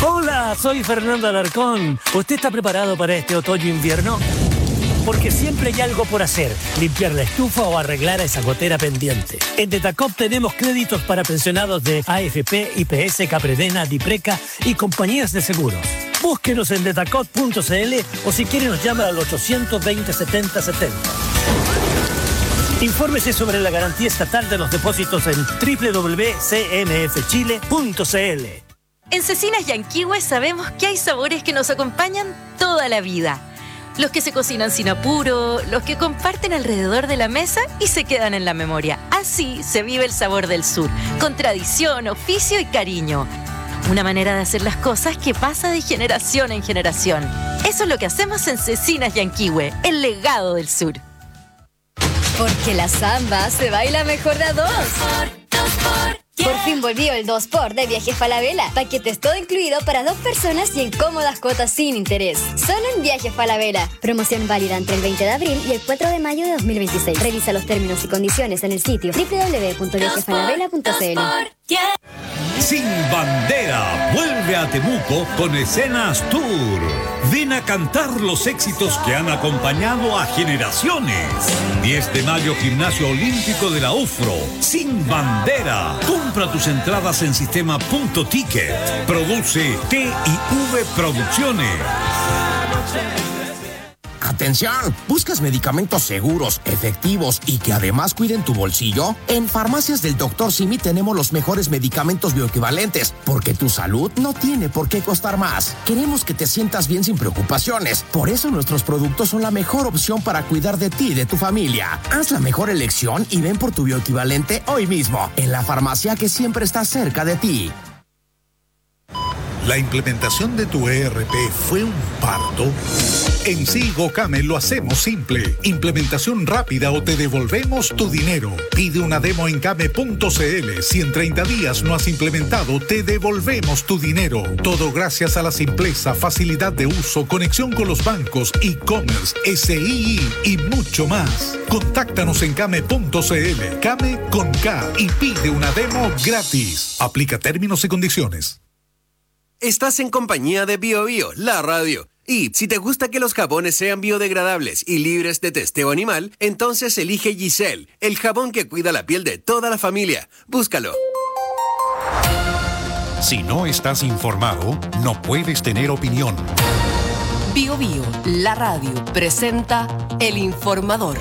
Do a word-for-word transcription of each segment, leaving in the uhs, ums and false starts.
Hola, soy Fernando Alarcón. ¿Usted está preparado para este otoño-invierno? Porque siempre hay algo por hacer, limpiar la estufa o arreglar a esa gotera pendiente. En Detacop tenemos créditos para pensionados de A F P, I P S, Capredena, Dipreca y compañías de seguros. Búsquenos en detacop punto c l o si quiere nos llama al ochocientos veinte, setenta setenta. Infórmese sobre la garantía estatal de los depósitos en doble u doble u doble u punto c n f chile punto c l. En Cecinas Yanquihue sabemos que hay sabores que nos acompañan toda la vida. Los que se cocinan sin apuro, los que comparten alrededor de la mesa y se quedan en la memoria. Así se vive el sabor del sur, con tradición, oficio y cariño. Una manera de hacer las cosas que pasa de generación en generación. Eso es lo que hacemos en Cecinas Yanquihue, el legado del sur. Porque la samba se baila mejor de a dos. Por fin volvió el dos por de Viajes Falabella. Paquetes todo incluido para dos personas y en cómodas cuotas sin interés. Solo en Viajes Falabella. Promoción válida entre el veinte de abril y el cuatro de mayo de dos mil veintiséis. Revisa los términos y condiciones en el sitio doble u doble u doble u punto viajes falabella punto c l. Sin Bandera vuelve a Temuco con Escenas Tour. Ven a cantar los éxitos que han acompañado a generaciones. diez de mayo, Gimnasio Olímpico de la UFRO. Sin Bandera. Compra tus entradas en sistema punto ticket. Produce T y V Producciones. ¡Atención! ¿Buscas medicamentos seguros, efectivos y que además cuiden tu bolsillo? En Farmacias del doctor Simi tenemos los mejores medicamentos bioequivalentes, porque tu salud no tiene por qué costar más. Queremos que te sientas bien sin preocupaciones. Por eso nuestros productos son la mejor opción para cuidar de ti y de tu familia. Haz la mejor elección y ven por tu bioequivalente hoy mismo, en la farmacia que siempre está cerca de ti. ¿La implementación de tu E R P fue un parto? En Sigo Came lo hacemos simple. Implementación rápida o te devolvemos tu dinero. Pide una demo en came punto c l. Si en treinta días no has implementado, te devolvemos tu dinero. Todo gracias a la simpleza, facilidad de uso, conexión con los bancos, e-commerce, S I I y mucho más. Contáctanos en came punto c l. Came con K y pide una demo gratis. Aplica términos y condiciones. Estás en compañía de Bio Bio, la radio. Y si te gusta que los jabones sean biodegradables y libres de testeo animal, entonces elige Giselle, el jabón que cuida la piel de toda la familia. Búscalo. Si no estás informado, no puedes tener opinión. Bio Bio, la radio, presenta El Informador.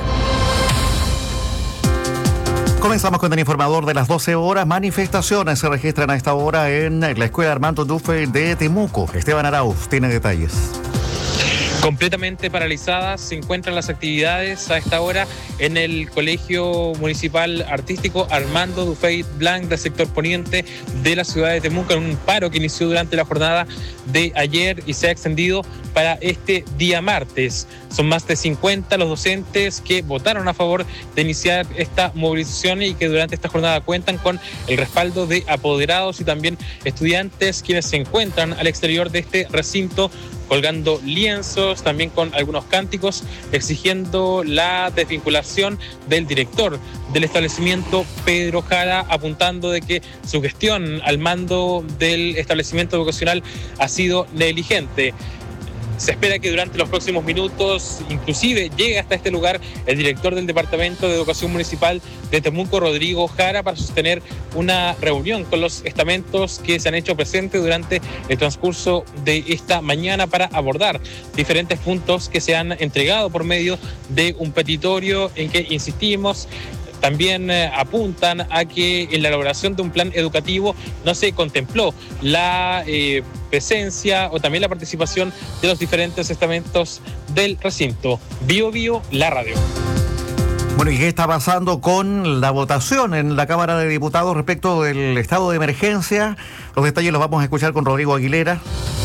Comenzamos con el informador de las doce horas. Manifestaciones se registran a esta hora en la Escuela Armando Dufe de Temuco. Esteban Arauz tiene detalles. Completamente paralizadas se encuentran las actividades a esta hora en el Colegio Municipal Artístico Armando Dufey Blanc del sector poniente de la ciudad de Temuco, en un paro que inició durante la jornada de ayer y se ha extendido para este día martes. Son más de cincuenta los docentes que votaron a favor de iniciar esta movilización y que durante esta jornada cuentan con el respaldo de apoderados y también estudiantes quienes se encuentran al exterior de este recinto colgando lienzos, también con algunos cánticos, exigiendo la desvinculación del director del establecimiento, Pedro Jara, apuntando de que su gestión al mando del establecimiento vocacional ha sido negligente. Se espera que durante los próximos minutos, inclusive, llegue hasta este lugar el director del Departamento de Educación Municipal de Temuco, Rodrigo Jara, para sostener una reunión con los estamentos que se han hecho presentes durante el transcurso de esta mañana para abordar diferentes puntos que se han entregado por medio de un petitorio en que, insistimos, también eh, apuntan a que en la elaboración de un plan educativo no se contempló la eh, presencia o también la participación de los diferentes estamentos del recinto. Bio Bio, la radio. Bueno, ¿y qué está pasando con la votación en la Cámara de Diputados respecto del estado de emergencia? Los detalles los vamos a escuchar con Rodrigo Aguilera.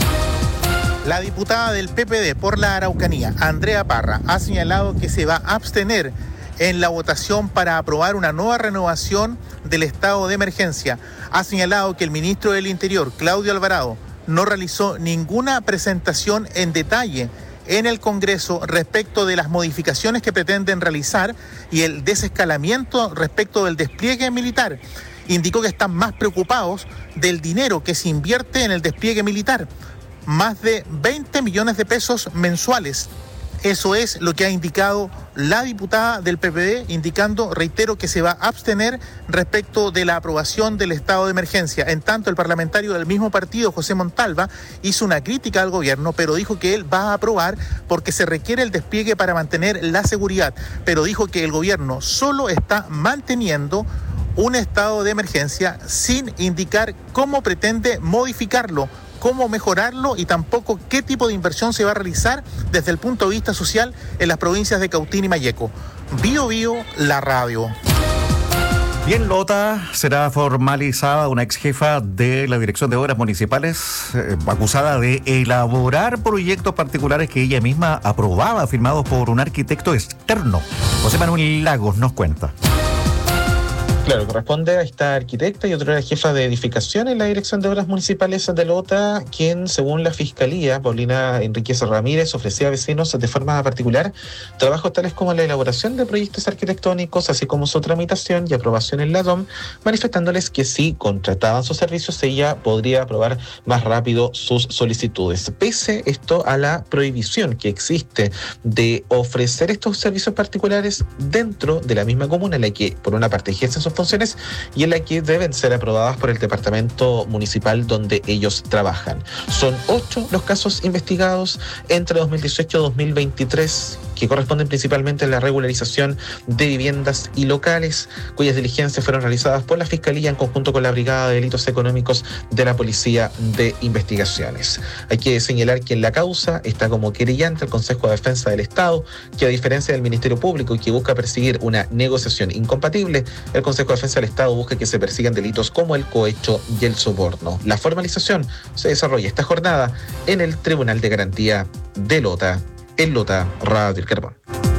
La diputada del P P D por la Araucanía, Andrea Parra, ha señalado que se va a abstener en la votación para aprobar una nueva renovación del estado de emergencia. Ha señalado que el ministro del Interior, Claudio Alvarado, no realizó ninguna presentación en detalle en el Congreso respecto de las modificaciones que pretenden realizar y el desescalamiento respecto del despliegue militar. indicó que están más preocupados del dinero que se invierte en el despliegue militar, más de veinte millones de pesos mensuales. Eso es lo que ha indicado la diputada del P P D, indicando, reitero, que se va a abstener respecto de la aprobación del estado de emergencia. En tanto, el parlamentario del mismo partido, José Montalva, hizo una crítica al gobierno, pero dijo que él va a aprobar porque se requiere el despliegue para mantener la seguridad. Pero dijo que el gobierno solo está manteniendo un estado de emergencia sin indicar cómo pretende modificarlo, cómo mejorarlo y tampoco qué tipo de inversión se va a realizar desde el punto de vista social en las provincias de Cautín y Malleco. Bio Bio, la radio. Y en Lota será formalizada una ex jefa de la Dirección de Obras Municipales eh, acusada de elaborar proyectos particulares que ella misma aprobaba, firmados por un arquitecto externo. José Manuel Lagos nos cuenta. Claro, corresponde a esta arquitecta y otra jefa de edificación en la Dirección de Obras Municipales de Lota, quien, según la Fiscalía, Paulina Enríquez Ramírez, ofrecía a vecinos de forma particular trabajos tales como la elaboración de proyectos arquitectónicos, así como su tramitación y aprobación en la D O M, manifestándoles que si contrataban sus servicios, ella podría aprobar más rápido sus solicitudes. Pese esto a la prohibición que existe de ofrecer estos servicios particulares dentro de la misma comuna, en la que, por una parte, ejercen sus funciones y en la que deben ser aprobadas por el departamento municipal donde ellos trabajan. Son ocho los casos investigados entre dos mil dieciocho y dos mil veintitrés, que corresponden principalmente a la regularización de viviendas y locales, cuyas diligencias fueron realizadas por la Fiscalía en conjunto con la Brigada de Delitos Económicos de la Policía de Investigaciones. Hay que señalar que en la causa está como querellante el Consejo de Defensa del Estado, que a diferencia del Ministerio Público y que busca perseguir una negociación incompatible, el Consejo de Defensa del Estado busca que se persigan delitos como el cohecho y el soborno. La formalización se desarrolla esta jornada en el Tribunal de Garantía de Lota, en Lota, Radio El Carbón.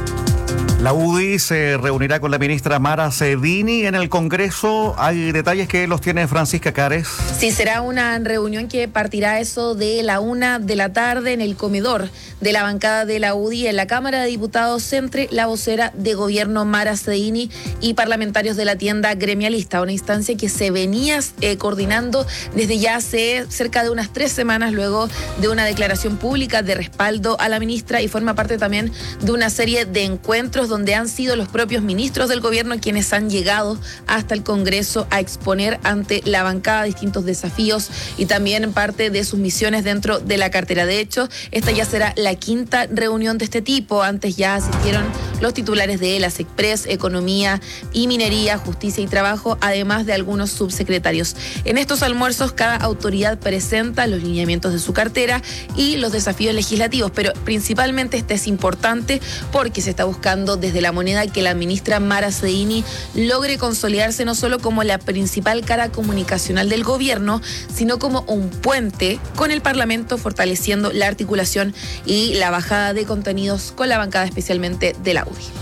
La U D I se reunirá con la ministra Mara Cedini en el Congreso. Hay detalles que los tiene Francisca Cares. Sí, será una reunión que partirá eso de la una de la tarde en el comedor de la bancada de la U D I en la Cámara de Diputados, entre la vocera de gobierno Mara Cedini y parlamentarios de la tienda gremialista, una instancia que se venía eh, coordinando desde ya hace cerca de unas tres semanas, luego de una declaración pública de respaldo a la ministra, y forma parte también de una serie de encuentros donde han sido los propios ministros del gobierno quienes han llegado hasta el Congreso a exponer ante la bancada distintos desafíos y también parte de sus misiones dentro de la cartera. De hecho, esta ya será la quinta reunión de este tipo. Antes ya asistieron los titulares de la SECPRES, Economía y Minería, Justicia y Trabajo, además de algunos subsecretarios. En estos almuerzos, cada autoridad presenta los lineamientos de su cartera y los desafíos legislativos, pero principalmente este es importante porque se está buscando desde la moneda que la ministra Mara Cedini logre consolidarse no solo como la principal cara comunicacional del gobierno, sino como un puente con el Parlamento, fortaleciendo la articulación y la bajada de contenidos con la bancada especialmente de la U D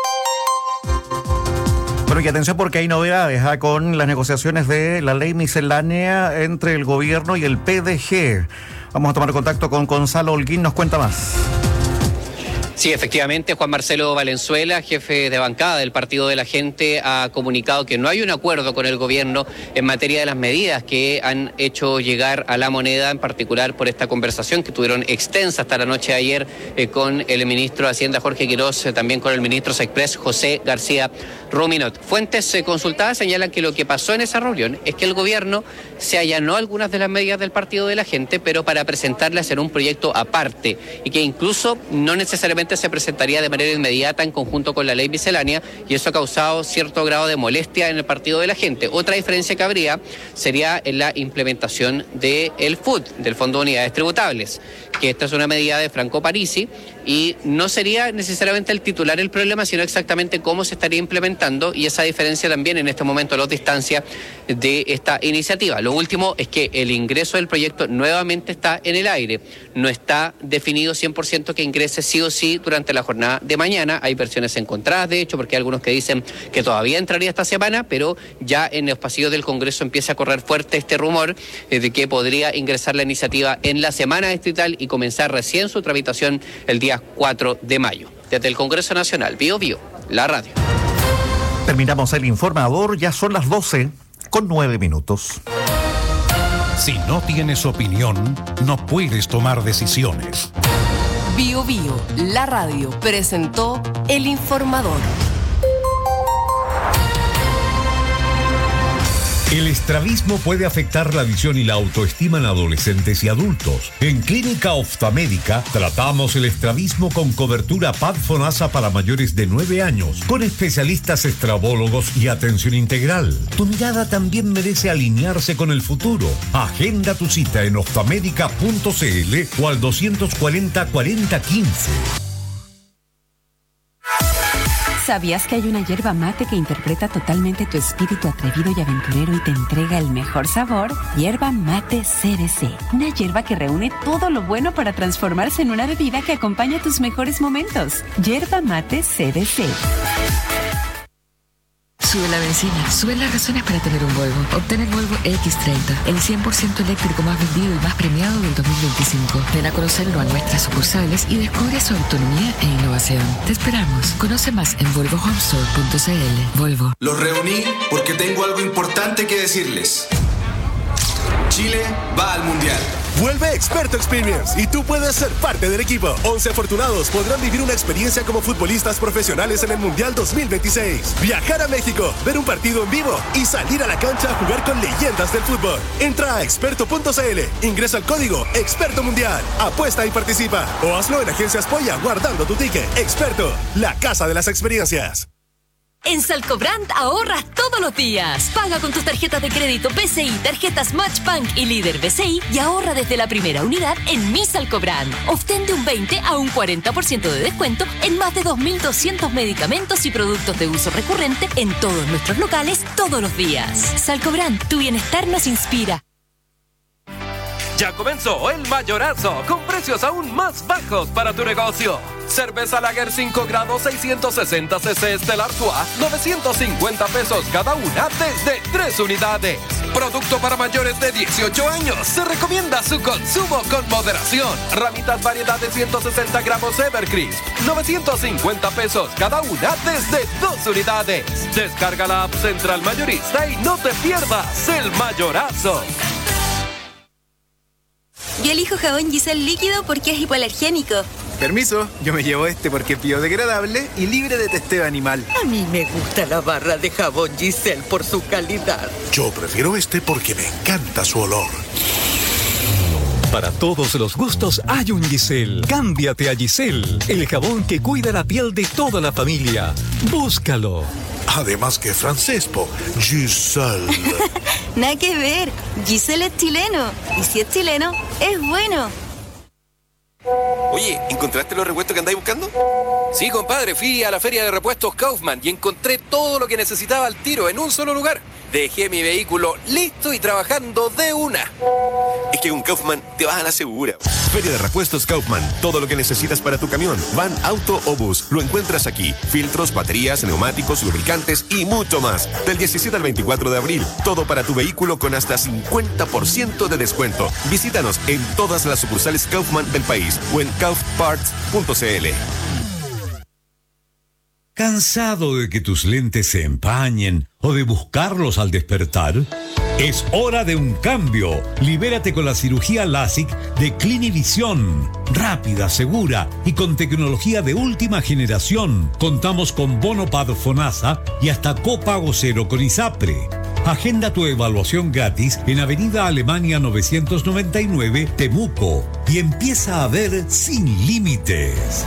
I. Bueno, y atención porque hay novedades ¿eh? con las negociaciones de la ley miscelánea entre el gobierno y el P D G. Vamos a tomar contacto con Gonzalo Holguín, nos cuenta más. Sí, efectivamente, Juan Marcelo Valenzuela, jefe de bancada del Partido de la Gente, ha comunicado que no hay un acuerdo con el gobierno en materia de las medidas que han hecho llegar a la moneda, en particular por esta conversación que tuvieron extensa hasta la noche de ayer eh, con el ministro de Hacienda Jorge Quiroz, eh, también con el ministro SECPRES José García Ruminot. Fuentes eh, consultadas señalan que lo que pasó en esa reunión es que el gobierno se allanó algunas de las medidas del Partido de la Gente, pero para presentarlas en un proyecto aparte, y que incluso no necesariamente se presentaría de manera inmediata en conjunto con la ley miscelánea, y eso ha causado cierto grado de molestia en el Partido de la Gente. Otra diferencia que habría sería en la implementación del F U T, del Fondo de Unidades Tributables, que esta es una medida de Franco Parisi, y no sería necesariamente el titular el problema, sino exactamente cómo se estaría implementando, y esa diferencia también en este momento a la distancia de esta iniciativa. Lo último es que el ingreso del proyecto nuevamente está en el aire. No está definido cien por ciento que ingrese sí o sí durante la jornada de mañana. Hay versiones encontradas, de hecho, porque hay algunos que dicen que todavía entraría esta semana, pero ya en los pasillos del Congreso empieza a correr fuerte este rumor eh, de que podría ingresar la iniciativa en la semana distrital y comenzar recién su tramitación el día cuatro de mayo. Desde el Congreso Nacional, Bio Bio, la radio. Terminamos el informador, ya son las doce. con nueve minutos. Si no tienes opinión, no puedes tomar decisiones. Bio Bio, la radio, presentó El Informador. El estrabismo puede afectar la visión y la autoestima en adolescentes y adultos. En Clínica Oftalmédica tratamos el estrabismo con cobertura P A D FONASA para mayores de nueve años, con especialistas estrabólogos y atención integral. Tu mirada también merece alinearse con el futuro. Agenda tu cita en oftamedica punto c l o al doscientos cuarenta, cuarenta, quince. ¿Sabías que hay una yerba mate que interpreta totalmente tu espíritu atrevido y aventurero y te entrega el mejor sabor? Yerba mate C B C. Una yerba que reúne todo lo bueno para transformarse en una bebida que acompaña tus mejores momentos. Yerba mate C B C. Sube la benzina, suben las razones para tener un Volvo. Obtén el Volvo X treinta, el cien por ciento eléctrico más vendido y más premiado del dos mil veinticinco. Ven a conocerlo a nuestras sucursales y descubre su autonomía e innovación. Te esperamos. Conoce más en volvo home store punto c l. Volvo. Los reuní porque tengo algo importante que decirles. Chile va al Mundial. Vuelve Experto Experience y tú puedes ser parte del equipo. once afortunados podrán vivir una experiencia como futbolistas profesionales en el Mundial dos mil veintiséis. Viajar a México, ver un partido en vivo y salir a la cancha a jugar con leyendas del fútbol. Entra a experto punto c l, ingresa el código Experto Mundial, apuesta y participa. O hazlo en Agencias Polla guardando tu ticket. Experto, la casa de las experiencias. En Salcobrand ahorras todos los días. Paga con tus tarjetas de crédito B C I, tarjetas Matchbank y Líder B C I y ahorra desde la primera unidad en Mi Salcobrand. Obtén de un veinte a un cuarenta por ciento de descuento en más de dos mil doscientos medicamentos y productos de uso recurrente en todos nuestros locales todos los días. Salcobrand, tu bienestar nos inspira. Ya comenzó el mayorazo con precios aún más bajos para tu negocio. Cerveza Lager cinco grados seiscientos sesenta centilitros Stella Artois, novecientos cincuenta pesos cada una desde tres unidades. Producto para mayores de dieciocho años. Se recomienda su consumo con moderación. Ramitas variedad de ciento sesenta gramos Evercrisp, novecientos cincuenta pesos cada una desde dos unidades. Descarga la app Central Mayorista y no te pierdas el mayorazo. Yo elijo jabón Giselle líquido porque es hipoalergénico. Permiso, yo me llevo este porque es biodegradable y libre de testeo animal. A mí me gusta la barra de jabón Giselle por su calidad. Yo prefiero este porque me encanta su olor. Para todos los gustos hay un Giselle. Cámbiate a Giselle, el jabón que cuida la piel de toda la familia. Búscalo. Además que francés, po. Giselle. Nada que ver. Giselle es chileno. Y si es chileno, es bueno. Oye, ¿encontraste los repuestos que andáis buscando? Sí, compadre, fui a la feria de repuestos Kaufman y encontré todo lo que necesitaba al tiro en un solo lugar. Dejé mi vehículo listo y trabajando de una. Es que con Kaufman te vas a la segura. Feria de repuestos Kaufman. Todo lo que necesitas para tu camión, van, auto o bus. Lo encuentras aquí. Filtros, baterías, neumáticos, lubricantes y mucho más. Del diecisiete al veinticuatro de abril. Todo para tu vehículo con hasta cincuenta por ciento de descuento. Visítanos en todas las sucursales Kaufman del país o en kauf parts punto c l. ¿Cansado de que tus lentes se empañen o de buscarlos al despertar? Es hora de un cambio. Libérate con la cirugía LASIK de Clinivision. Rápida, segura y con tecnología de última generación. Contamos con bono P A D FONASA y hasta copago cero con ISAPRE. Agenda tu evaluación gratis en Avenida Alemania novecientos noventa y nueve, Temuco, y empieza a ver sin límites.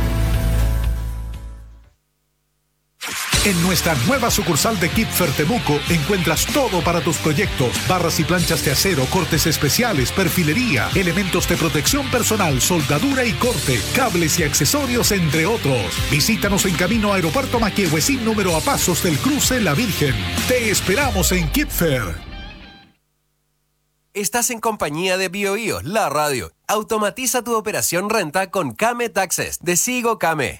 En nuestra nueva sucursal de Kipfer Temuco encuentras todo para tus proyectos: barras y planchas de acero, cortes especiales, perfilería, elementos de protección personal, soldadura y corte, cables y accesorios, entre otros. Visítanos en camino a Aeropuerto Maquehuecín, número a pasos del cruce La Virgen. Te esperamos en Kipfer. Estás en compañía de Bio Bio, la radio. Automatiza tu operación renta con Kame Taxes de Sigo Kame.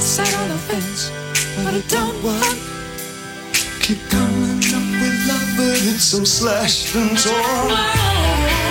sat on the fence, but it don't work. Keep coming up with love, but it's so slashed and torn.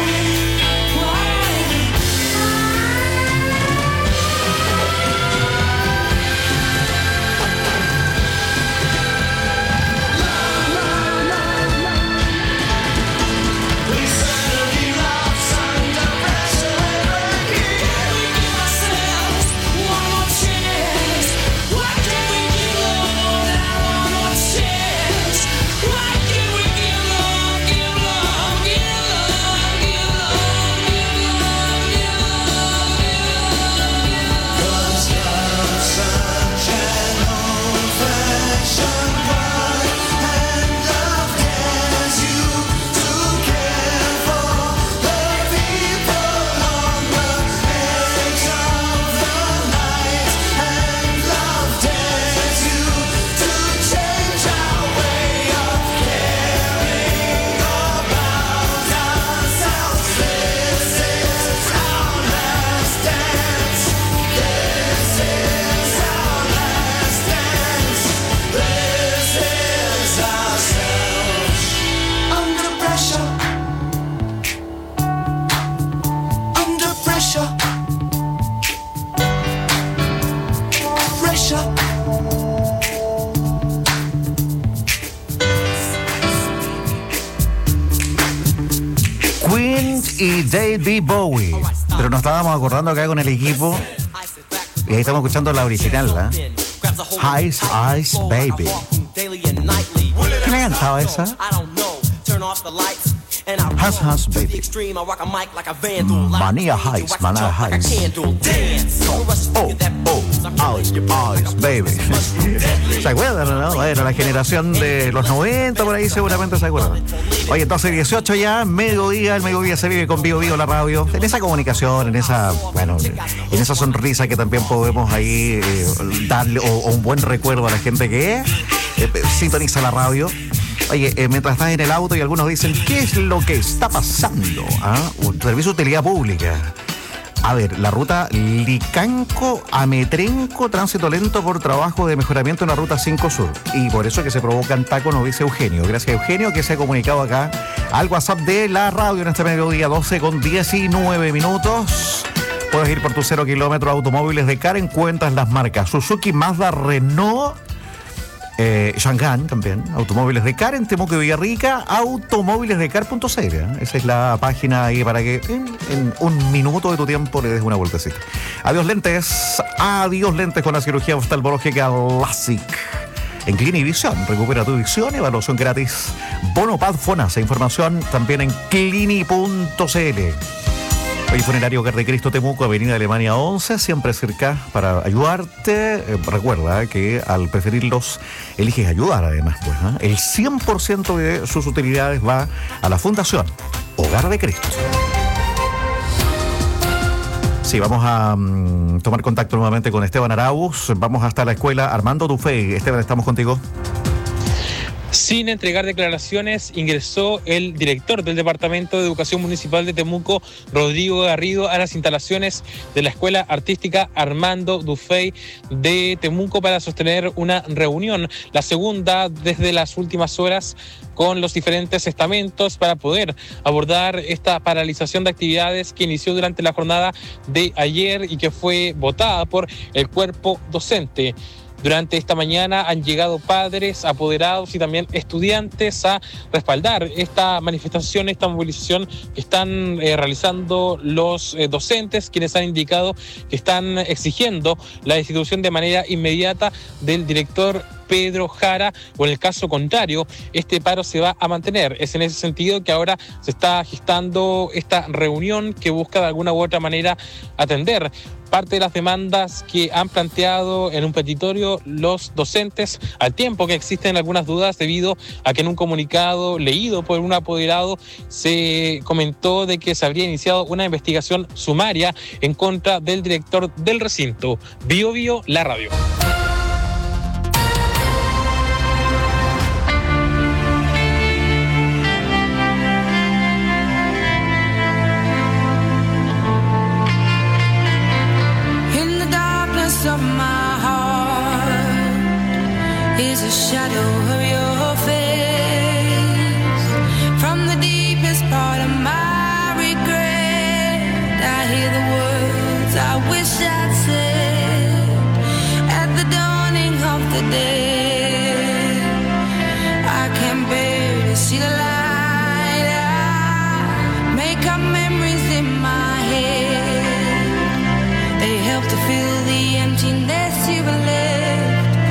Y David Bowie. Pero nos estábamos acordando acá con el equipo. Y ahí estamos escuchando la original, ¿eh? Ice Ice Baby. ¿Quién le cantaba esa? Has Has Baby. Mania Heist, Mania Heist. Oh, oh, Ice, Ice Baby. ¿Se acuerdan, no? Bueno, la generación de los noventa por ahí seguramente se acuerdan. Oye, entonces dieciocho ya, mediodía, el mediodía se vive con Vivo Vivo la radio. En esa comunicación, en esa, bueno, en esa sonrisa que también podemos ahí eh, darle, o, o un buen recuerdo a la gente que eh, sintoniza la radio. Oye, eh, mientras estás en el auto y algunos dicen, ¿qué es lo que está pasando? ¿Ah? Un servicio de utilidad pública. A ver, la ruta Licanco a Metrenco, tránsito lento por trabajo de mejoramiento en la ruta cinco Sur. Y por eso que se provocan tacos, nos dice Eugenio. Gracias, Eugenio, que se ha comunicado acá al WhatsApp de la radio en este mediodía, doce con diecinueve minutos. Puedes ir por tu cero kilómetros Automóviles de Car, encuentras las marcas Suzuki, Mazda, Renault, Eh, Shanghai también, Automóviles de Car en Temuco y Villarrica, automóviles de car punto c l. Esa es la página ahí para que en, en un minuto de tu tiempo le des una vueltecita. Adiós lentes, adiós lentes con la cirugía oftalmológica LASIK. En Clinivision, recupera tu visión, evaluación gratis. Bonopad Fonasa, información también en clini punto c l. Hoy Funerario Hogar de Cristo Temuco, Avenida Alemania once, siempre cerca para ayudarte. Eh, recuerda eh, que al preferirlos, eliges ayudar además. Pues, ¿eh? El cien por ciento de sus utilidades va a la Fundación Hogar de Cristo. Sí, vamos a um, tomar contacto nuevamente con Esteban Arauz. Vamos hasta la escuela Armando Dufey. Esteban, estamos contigo. Sin entregar declaraciones, ingresó el director del Departamento de Educación Municipal de Temuco, Rodrigo Garrido, a las instalaciones de la Escuela Artística Armando Dufey de Temuco para sostener una reunión, la segunda desde las últimas horas, con los diferentes estamentos para poder abordar esta paralización de actividades que inició durante la jornada de ayer y que fue votada por el cuerpo docente. Durante esta mañana han llegado padres, apoderados y también estudiantes a respaldar esta manifestación, esta movilización que están eh, realizando los eh, docentes, quienes han indicado que están exigiendo la destitución de manera inmediata del director Pedro Jara, o en el caso contrario, este paro se va a mantener. Es en ese sentido que ahora se está gestando esta reunión que busca de alguna u otra manera atender parte de las demandas que han planteado en un petitorio los docentes, al tiempo que existen algunas dudas debido a que en un comunicado leído por un apoderado se comentó de que se habría iniciado una investigación sumaria en contra del director del recinto. Bio Bio, la radio. Of my heart is a shadow of your face. From the deepest part of my regret, I hear the words I wish I'd said at the dawning of the day. I can barely see the light. I make up memories in my head. They help to fill the emptiness you've left.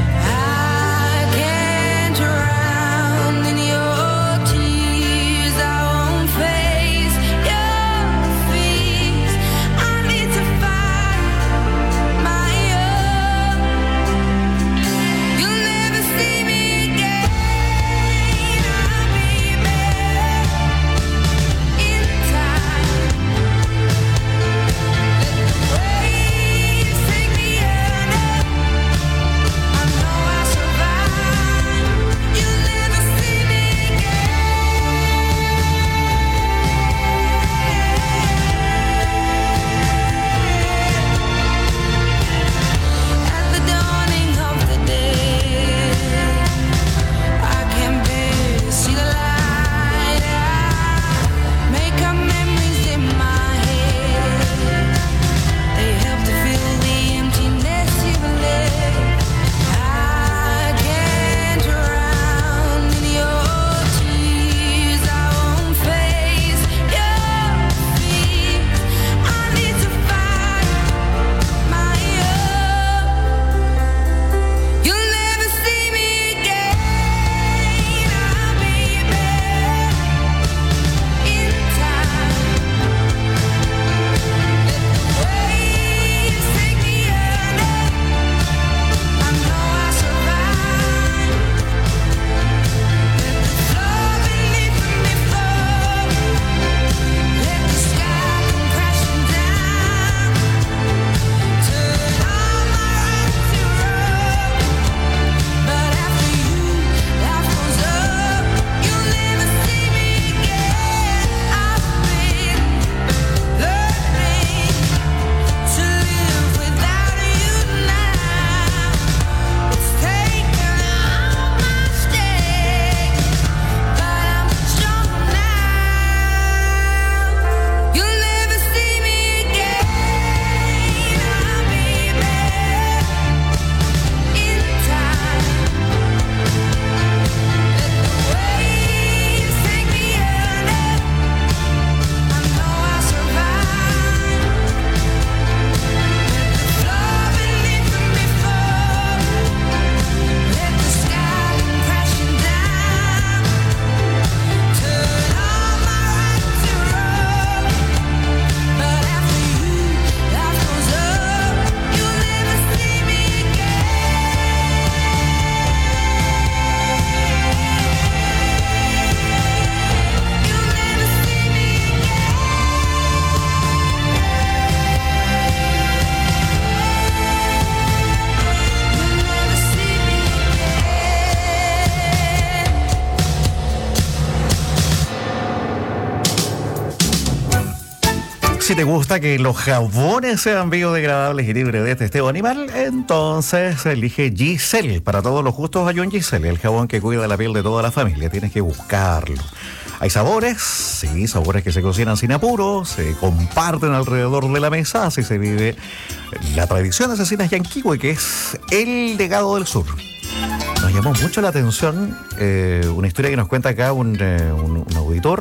Si te gusta que los jabones sean biodegradables y libres de testeo animal, entonces elige Giselle. Para todos los gustos hay un Giselle, el jabón que cuida la piel de toda la familia. Tienes que buscarlo. Hay sabores, sí, sabores que se cocinan sin apuro, se comparten alrededor de la mesa, así se vive la tradición de Asesinas Yanquihue, que es el legado del sur. Nos llamó mucho la atención eh, una historia que nos cuenta acá un, eh, un, un auditor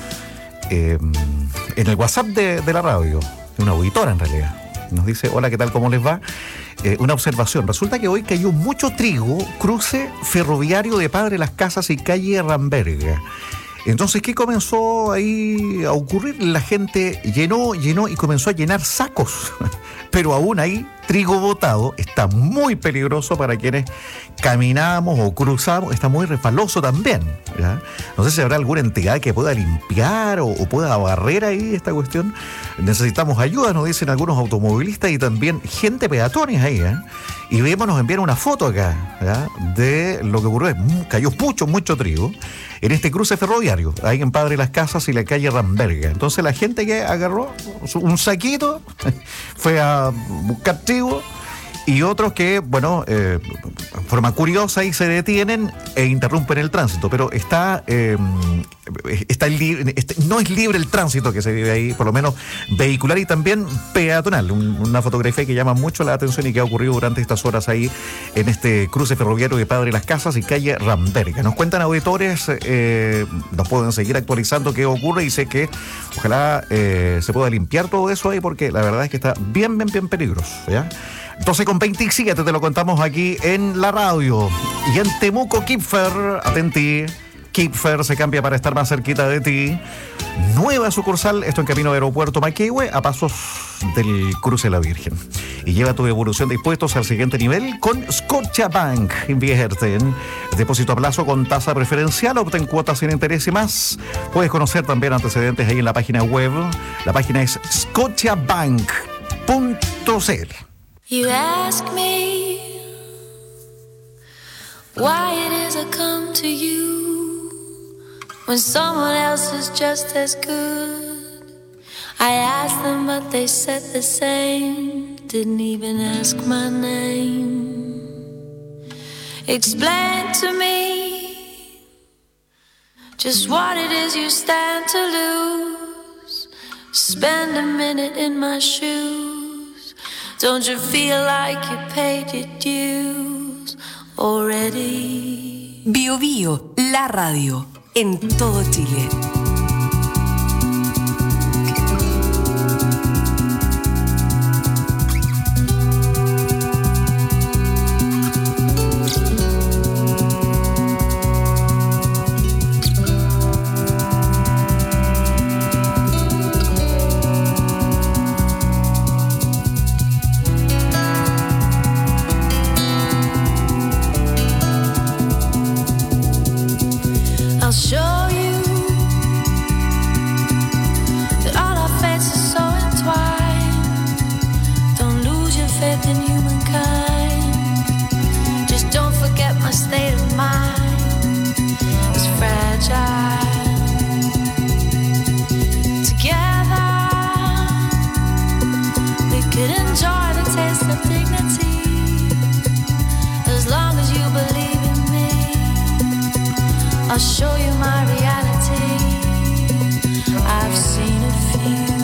eh, en el WhatsApp de, de la radio, una auditora en realidad. Nos dice: hola, ¿qué tal? ¿Cómo les va? Eh, una observación. Resulta que hoy cayó mucho trigo, cruce ferroviario de Padre Las Casas y calle Ramberga. Entonces, ¿qué comenzó ahí a ocurrir? La gente llenó, llenó y comenzó a llenar sacos. Pero aún hay trigo botado. Está muy peligroso para quienes caminamos o cruzamos. Está muy resbaloso también, ¿ya? No sé si habrá alguna entidad que pueda limpiar o, o pueda barrer ahí esta cuestión. Necesitamos ayuda, nos dicen algunos automovilistas y también gente peatones ahí, ¿eh? Y vemos, nos envían una foto acá, ¿ya?, de lo que ocurrió. Cayó mucho, mucho trigo en este cruce ferroviario, ahí en Padre Las Casas y la calle Ramberga. Entonces la gente que agarró un saquito, fue a buscar trigo y otros que, bueno, eh, en forma curiosa y se detienen e interrumpen el tránsito, pero está, eh, está, libre, está no es libre el tránsito que se vive ahí, por lo menos vehicular y también peatonal. Un, una fotografía que llama mucho la atención y que ha ocurrido durante estas horas ahí en este cruce ferroviario de Padre Las Casas y calle Ramberga. Nos cuentan auditores, eh, nos pueden seguir actualizando qué ocurre y sé que ojalá eh, se pueda limpiar todo eso ahí porque la verdad es que está bien, bien, bien peligroso, ¿ya? doce con veintisiete te lo contamos aquí en la radio. Y en Temuco, Kipfer, atentí, Kipfer se cambia para estar más cerquita de ti. Nueva sucursal, esto en camino de Aeropuerto Maquihue, a pasos del Cruce La Virgen. Y lleva tu devolución de impuestos al siguiente nivel con Scotiabank. Invierte en depósito a plazo con tasa preferencial, obtén cuotas sin interés y más. Puedes conocer también antecedentes ahí en la página web. La página es scotiabank punto c l. You ask me why it is I come to you when someone else is just as good. I asked them but they said the same, didn't even ask my name. Explain to me just what it is you stand to lose. Spend a minute in my shoes. Don't you feel like you paid your dues already? Bio Bio, la radio, en todo Chile. Show you that all our fates are so entwined. Don't lose your faith in humankind. Just don't forget my state of mind is fragile. Together we could enjoy the taste of dignity as long as you believe in me. I'll show you my reality. I've seen a few.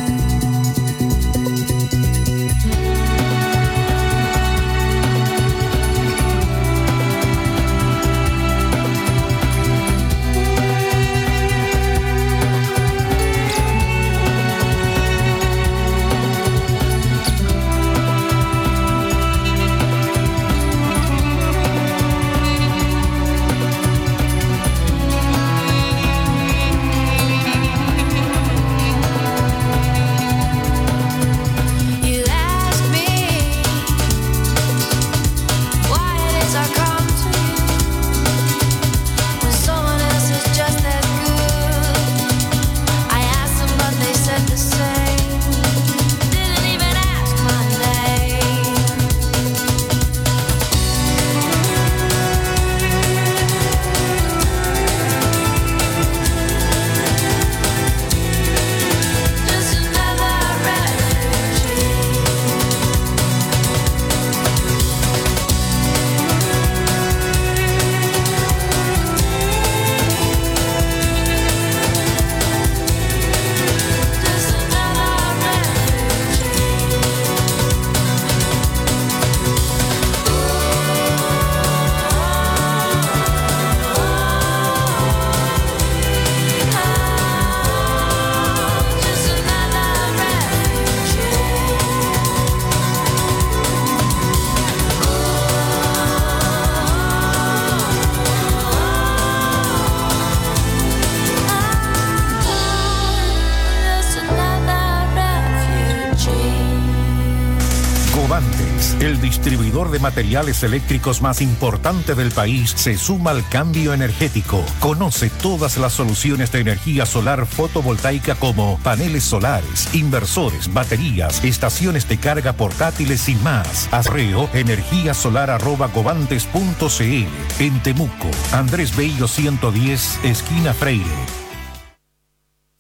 El distribuidor de materiales eléctricos más importante del país se suma al cambio energético. Conoce todas las soluciones de energía solar fotovoltaica como paneles solares, inversores, baterías, estaciones de carga portátiles y más. Arreo energiasolar arroba covantes punto c l. En Temuco, Andrés Bello ciento diez, esquina Freire.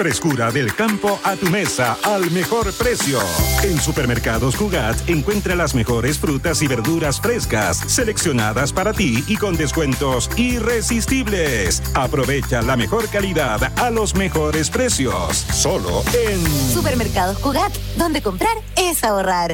Frescura del campo a tu mesa al mejor precio. En Supermercados Cugat encuentra las mejores frutas y verduras frescas, seleccionadas para ti y con descuentos irresistibles. Aprovecha la mejor calidad a los mejores precios. Solo en Supermercados Cugat, donde comprar es ahorrar.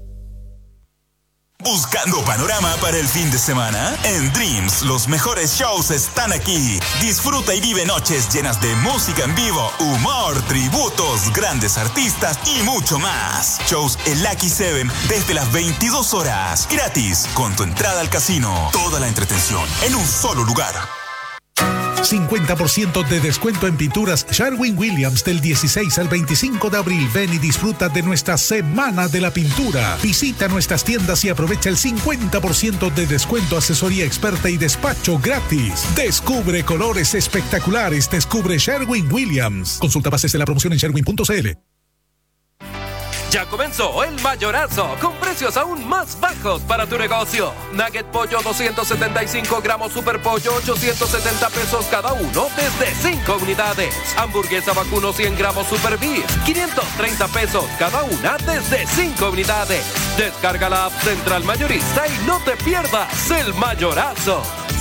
¿Buscando panorama para el fin de semana? En Dreams, los mejores shows están aquí. Disfruta y vive noches llenas de música en vivo, humor, tributos, grandes artistas y mucho más. Shows en Lucky Seven desde las veintidós horas. Gratis, con tu entrada al casino. Toda la entretención en un solo lugar. cincuenta por ciento de descuento en pinturas Sherwin-Williams del dieciséis al veinticinco de abril. Ven y disfruta de nuestra Semana de la Pintura. Visita nuestras tiendas y aprovecha el cincuenta por ciento de descuento, asesoría experta y despacho gratis. Descubre colores espectaculares. Descubre Sherwin-Williams. Consulta bases de la promoción en sherwin punto c l. Ya comenzó el mayorazo, con precios aún más bajos para tu negocio. Nugget pollo doscientos setenta y cinco gramos, super pollo ochocientos setenta pesos cada uno desde cinco unidades. Hamburguesa vacuno cien gramos super beef, quinientos treinta pesos cada una desde cinco unidades. Descarga la app Central Mayorista y no te pierdas el mayorazo.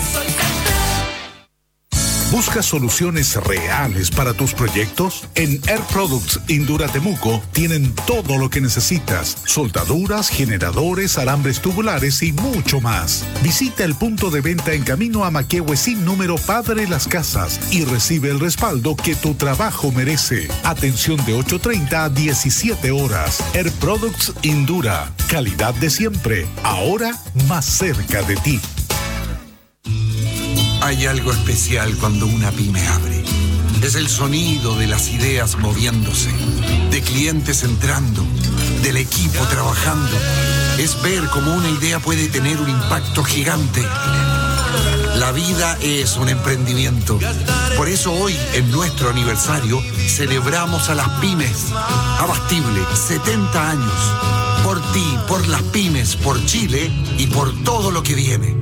¿Buscas soluciones reales para tus proyectos? En Air Products Indura Temuco tienen todo lo que necesitas: soldaduras, generadores, alambres tubulares y mucho más. Visita el punto de venta en camino a Maquehue sin número Padre Las Casas y recibe el respaldo que tu trabajo merece. Atención de ocho treinta a diecisiete horas. Air Products Indura. Calidad de siempre. Ahora más cerca de ti. Hay algo especial cuando una pyme abre. Es el sonido de las ideas moviéndose, de clientes entrando, del equipo trabajando. Es ver cómo una idea puede tener un impacto gigante. La vida es un emprendimiento. Por eso hoy, en nuestro aniversario, celebramos a las pymes. Abastible, setenta años. Por ti, por las pymes, por Chile y por todo lo que viene.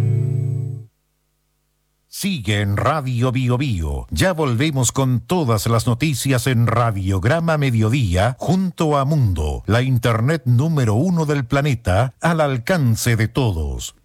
Sigue en Radio Bio Bio. Ya volvemos con todas las noticias en Radiograma Mediodía junto a Mundo, la internet número uno del planeta, al alcance de todos.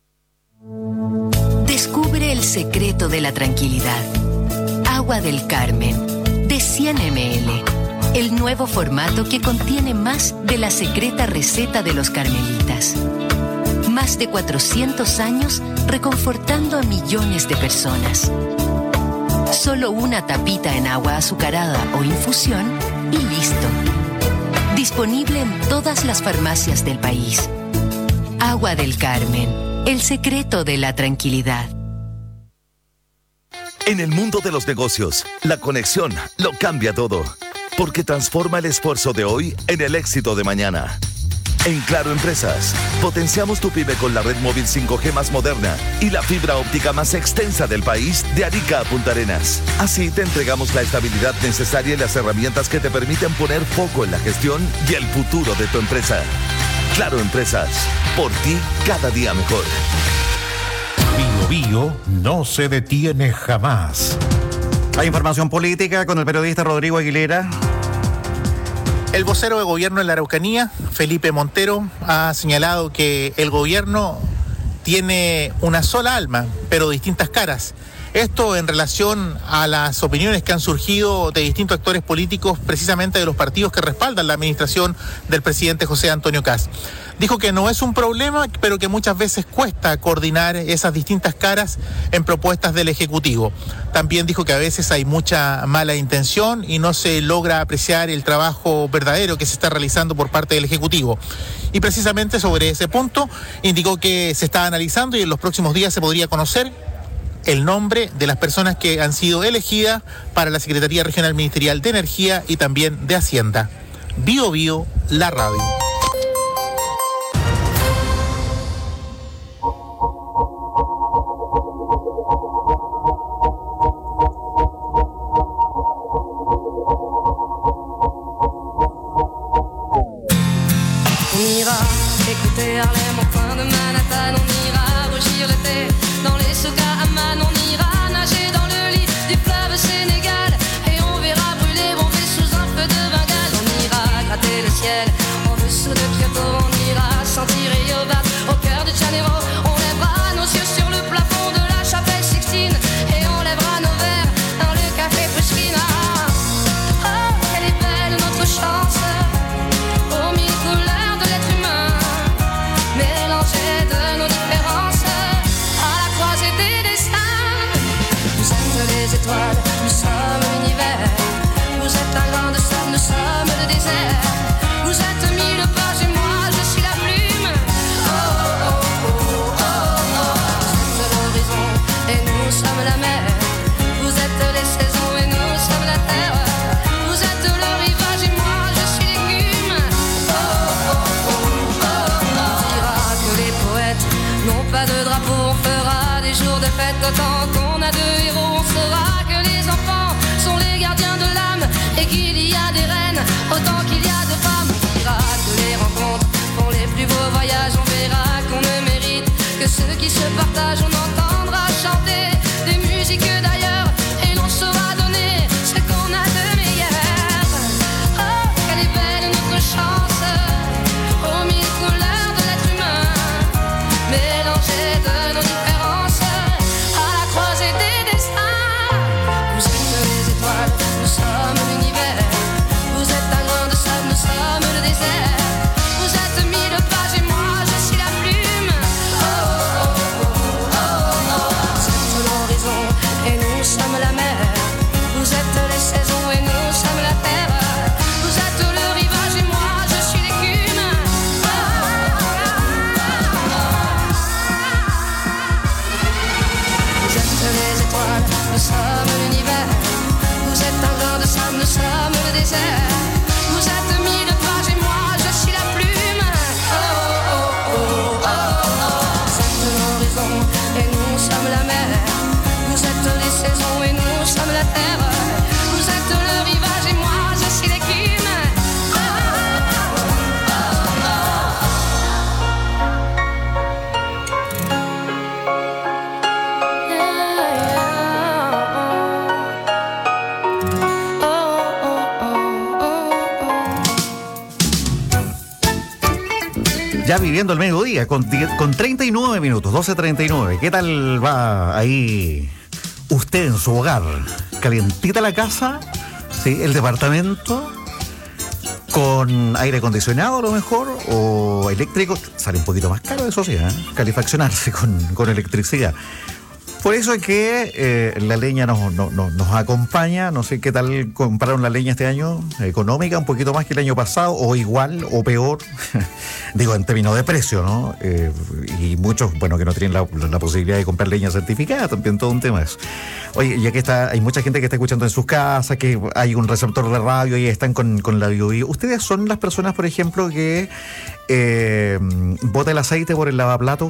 Descubre el secreto de la tranquilidad. Agua del Carmen, de cien mililitros. El nuevo formato que contiene más de la secreta receta de los carmelitas. Más de cuatrocientos años reconfortando a millones de personas. Solo una tapita en agua azucarada o infusión y listo. Disponible en todas las farmacias del país. Agua del Carmen, el secreto de la tranquilidad. En el mundo de los negocios, la conexión lo cambia todo, porque transforma el esfuerzo de hoy en el éxito de mañana. En Claro Empresas, potenciamos tu pyme con la red móvil cinco G más moderna y la fibra óptica más extensa del país, de Arica a Punta Arenas. Así te entregamos la estabilidad necesaria y las herramientas que te permiten poner foco en la gestión y el futuro de tu empresa. Claro Empresas, por ti cada día mejor. Bio Bio no se detiene jamás. Hay información política con el periodista Rodrigo Aguilera. El vocero de gobierno en la Araucanía, Felipe Montero, ha señalado que el gobierno tiene una sola alma, pero distintas caras. Esto en relación a las opiniones que han surgido de distintos actores políticos, precisamente de los partidos que respaldan la administración del presidente José Antonio Kast. Dijo que no es un problema, pero que muchas veces cuesta coordinar esas distintas caras en propuestas del Ejecutivo. También dijo que a veces hay mucha mala intención y no se logra apreciar el trabajo verdadero que se está realizando por parte del Ejecutivo. Y precisamente sobre ese punto indicó que se está analizando y en los próximos días se podría conocer el nombre de las personas que han sido elegidas para la Secretaría Regional Ministerial de Energía y también de Hacienda. Bio Bio, la radio. On ira écouter Harlem au coin de Manhattan, on ira rougir l'été dans les souks à Amman, on ira nager dans le lit du fleuve Sénégal et on verra brûler de fête, tant qu'on a deux héros, on saura que les enfants sont les gardiens de l'âme et qu'il y a des reines autant qu'il y a de femmes. On dira que les rencontres font les plus beaux voyages, on verra qu'on ne mérite que ceux qui se partagent. On entendra chanter des musiques d'ailleurs et l'on saura donner ce qu'on a de meilleur. Oh, quelle est belle notre chance, aux mille couleurs de l'être humain, mélangées de nos différences, à la croisée des destins. Vous êtes les étoiles, nous sommes l'univers. Vous êtes un grain de sable, nous sommes le désert. Vous êtes mille pages et moi je suis la plume. Oh, oh, oh, oh, oh, oh. Vous êtes l'horizon et nous sommes la mer. Vous êtes les saisons et nous sommes la terre. Vous êtes le rivage et moi je suis l'écume. Oh, oh, oh, oh. Vous êtes les étoiles, nous sommes l'univers. Vous êtes un grain de sable, nous sommes le désert. Vous êtes mille pages et moi je suis la plume. Oh, oh, oh, oh, oh. Vous êtes l'horizon et nous sommes la mer. Vous êtes les saisons et nous sommes la terre. Vous êtes le rivage et moi je suis l'écume. Oh, oh, oh, Ya viviendo el mediodía, con, die- con treinta y nueve minutos, doce treinta y nueve. ¿Qué tal va ahí usted en su hogar? ¿Calientita la casa? ¿Sí? ¿El departamento? ¿Con aire acondicionado a lo mejor? ¿O eléctrico? Sale un poquito más caro, eso sí, ¿eh? Calefaccionarse con, con electricidad. Por eso es que eh, la leña nos, nos, nos acompaña. No sé qué tal compraron la leña este año. Económica, un poquito más que el año pasado, o igual, o peor. Digo, en términos de precio, ¿no? Eh, y muchos, bueno, que no tienen la, la posibilidad de comprar leña certificada, también todo un tema es. Oye, ya que está, hay mucha gente que está escuchando en sus casas, que hay un receptor de radio y están con, con la Bio Bio. ¿Ustedes son las personas, por ejemplo, que eh, bota el aceite por el lavaplato?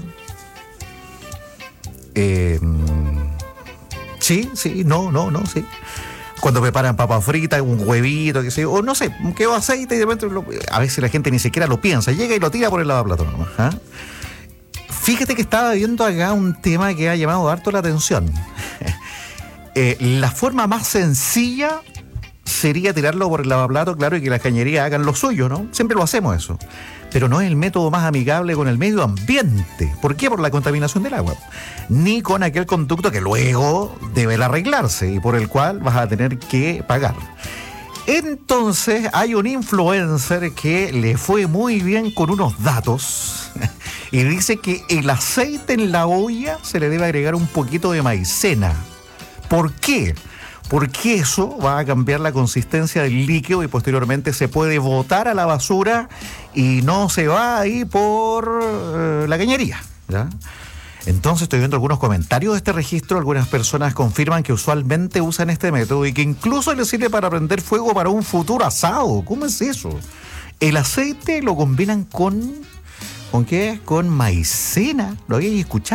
Eh, sí, sí, no, no, no, sí. Cuando preparan papas fritas, un huevito, qué sé yo, o no sé, quedó aceite y de repente lo, a veces la gente ni siquiera lo piensa, llega y lo tira por el lavaplato nomás. ¿Ah? Fíjate que estaba viendo acá un tema que ha llamado harto la atención. eh, la forma más sencilla sería tirarlo por el lavaplato, claro, y que las cañerías hagan lo suyo, ¿no? Siempre lo hacemos eso. Pero no es el método más amigable con el medio ambiente. ¿Por qué? Por la contaminación del agua. Ni con aquel conducto que luego debe arreglarse y por el cual vas a tener que pagar. Entonces hay un influencer que le fue muy bien con unos datos y dice que el aceite en la olla se le debe agregar un poquito de maicena. ¿Por qué? Porque eso va a cambiar la consistencia del líquido y posteriormente se puede botar a la basura y no se va ahí por eh, la cañería, ¿ya? Entonces estoy viendo algunos comentarios de este registro. Algunas personas confirman que usualmente usan este método y que incluso les sirve para prender fuego para un futuro asado. ¿Cómo es eso? El aceite lo combinan con... ¿Con qué? Con maicena. ¿Lo habéis escuchado?